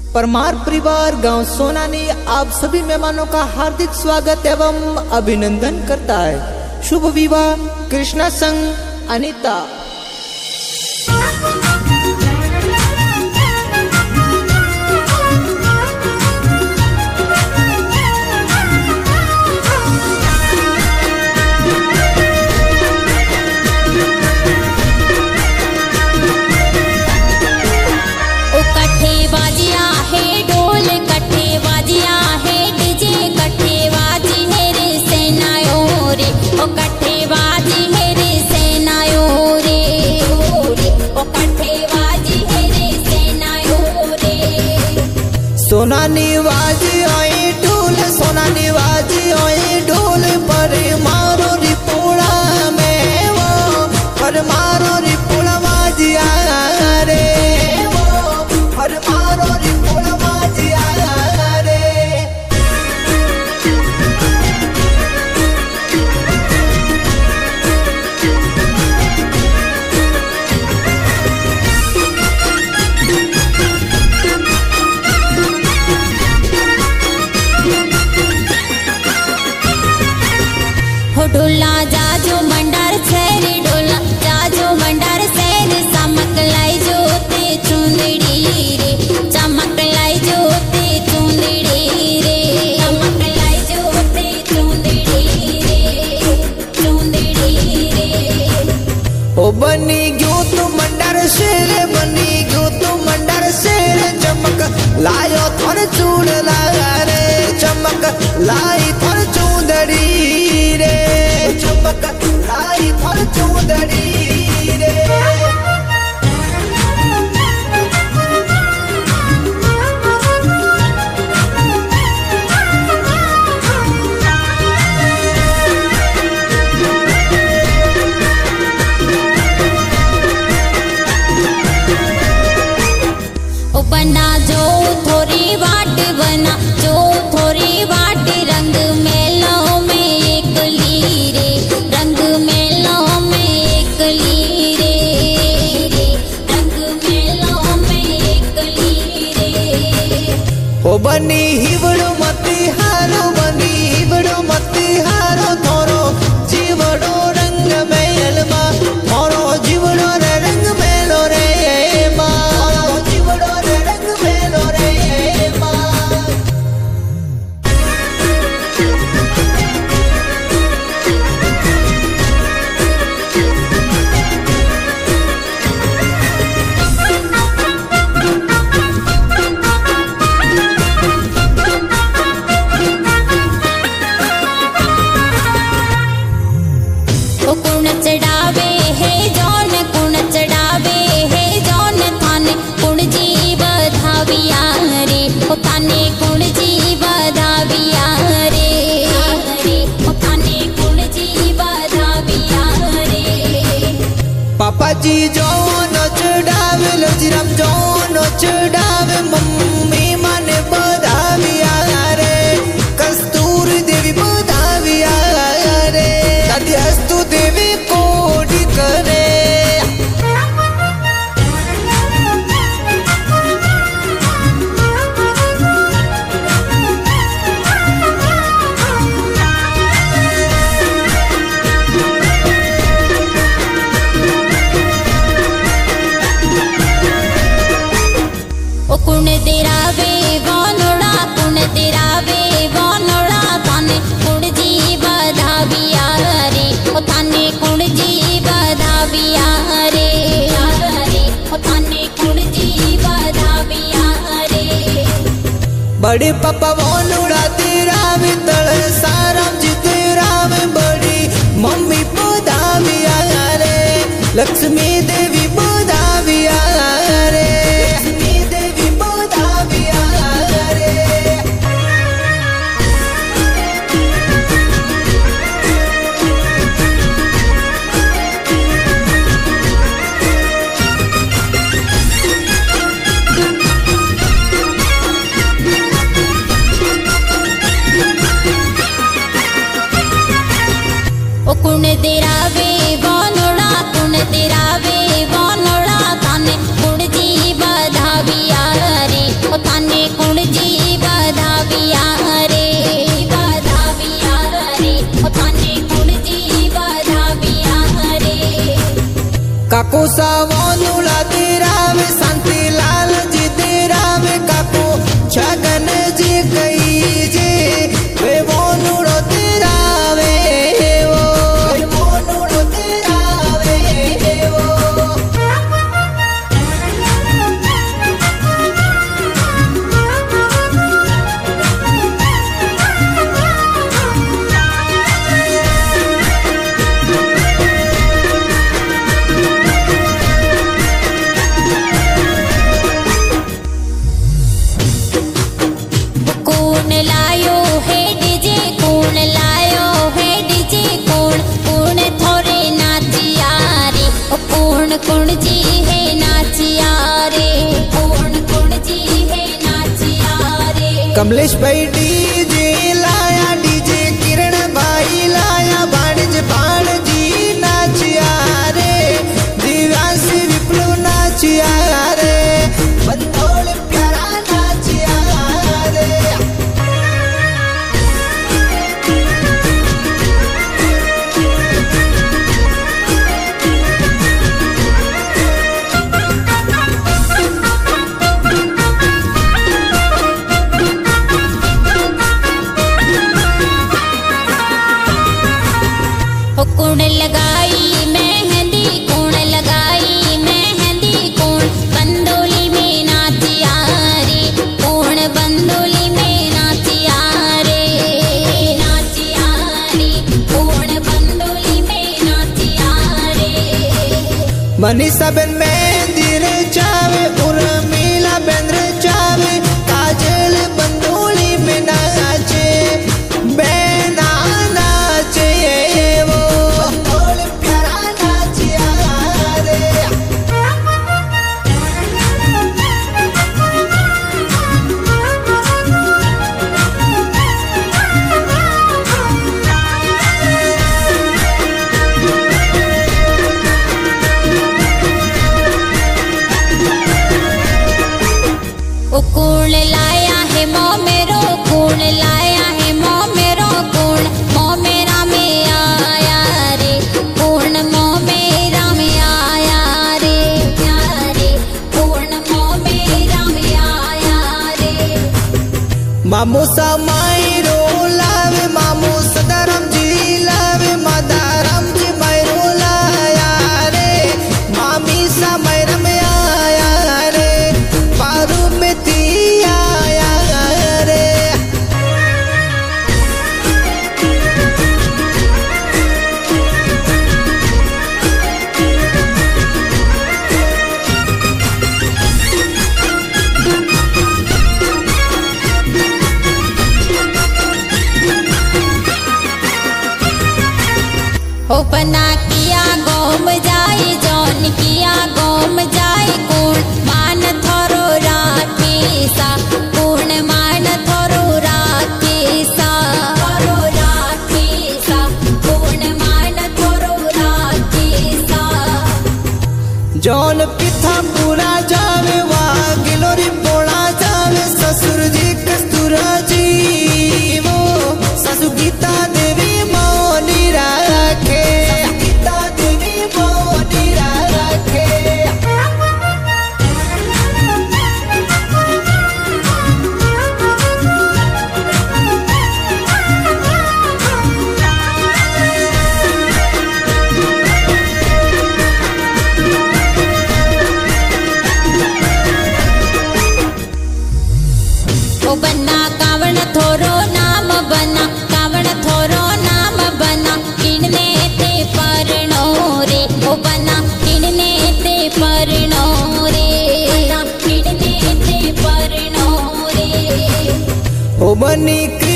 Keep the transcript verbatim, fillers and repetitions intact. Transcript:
परमार परिवार गांव सोनानी आप सभी मेहमानों का हार्दिक स्वागत एवं अभिनंदन करता है। शुभ विवाह कृष्णा संग अनीता। सोनानी वाजी आई ढोल, सोनानी वाजी आई ढोल, पर मारो रिपोड़ा में वो, पर मारो रिपोड़ा वाजी आ रे वो, पर मारो रिपोड़ा वाजी आ रे। डोला जाजो मंडार शहर, डोला जाजो मंडार शहर, चमक लाई जोते चुंदड़ी रे, चमक लाई जोते चुंदड़ी रे, चमक लाई जोते चुंदड़ी रे, चुंदड़ी रे। ओ बनी गयो तू मंडार शहर, बनी गयो तू मंडार शहर, चमक लायो थोर चूड़ लाया रे, चमक लाई थोर चुंदड़ी रे, चमक लाई थोर चुंदड़ी रे। ओ बना जो थोड़ी वाट, बना जो थोड़ी वाट, रंग मेलों में एक लीरे, रंग मेलों में एक लीरे, रंग मेलों में एक लीरे। ओ बनी हिवड़ो मती हारो, बनी हिवड़ो मती हारो, थोरो जीवड़ो रंग मेलमा, थोरो जीवड़ो रे रंग मेलो रे मा, जीवड़ो रे रंग मेलो रे मा। ओ कुण चढ़ावे है जौन, कुण चढ़ावे है जौन, थाने कुण जी बधाविया रे, ओ थाने कुण जी बधाविया रे, ओ थाने कुण जी बधाविया रे। पापा जी जौन चढ़ावे, लजीराम जौन चढ़ावे, मम्मी माने बधाविया रे, कस्तूरी देवी बधाविया रे, दादी हस्तु देवी कोडी करे। ओ कुण तेरावे वानोड़ा, कुण तेरावे वानोड़ा, थाने कुण जी बधाविया रे, ओ थाने कुण जी बधाविया रे, ओ थाने कुण जी बधाविया रे। बड़े पापा वानोड़ा तेरा भी तल साराम जी तेरा में, बड़ी मम्मी बधाविया रे, लक्ष्मी देवी बधाविया रे, लक्ष्मी देवी बधाविया रे। ओ कुण तेरावे वानोड़ा, कुण तेरावे काको सावनुला तेरावे शांतिलाल जी तेरावे काको छगन जी कई जे वे वोनुड़ो तेरावे वो वे वोनुड़ो तेरावे वो कुण जी है नाचिया रे कुण कुण जी है नाचिया रे कमलेश भाई डीजे लाया डीजे किरण भाई लाया बाणज बाण जी नाचिया रे दिव्यांशी विप्लव नाचिया रे बंदोल प्यारा नाचिया रे कुण लगाई मेहंदी कुण लगाई मेहंदी कुण बंदोली में नाचिया रे कुण बंदोली में नाचिया रे नाचिया रे कुण बंदोली में नाचिया रे मनीषा बेन मेहंदी रे चावे उर्मिला बेन रे चावे काजल बंदोली में नाचे बेना नाचे वो कुण लाया है मो मेरो कुण लाया है मो मेरो कुण मो मेरा में आया रे कुण मो मेरा में आया रे रे कुण मो मेरा में आया रे मामू समाई रो लावे मामू सदाराम जी लावे मदाराम जी मैरो लाया रे मामी समय में आया रे पारू में ती आया रे हो पना किया गोम जाए जौन किया गोम जाए कुण मान थोरो राखे सा कुण मान थोरो राखे सा थोरो राखे सा कुण मान थोरो राखे सा जौन पिथा पूरा जावे वा गिलोरी पोड़ा जावे ससुर जी कस्तूरा जी वो ससु गीता देवी मौनी राखे गीता देवी मौनी राखे ओ बन्ना कावण थोरो नाम बना कावण थोरो नाम बना किणने ते परनो रे ओ बना किणने ते परनो रे किणने ते परनो रे ओ बनी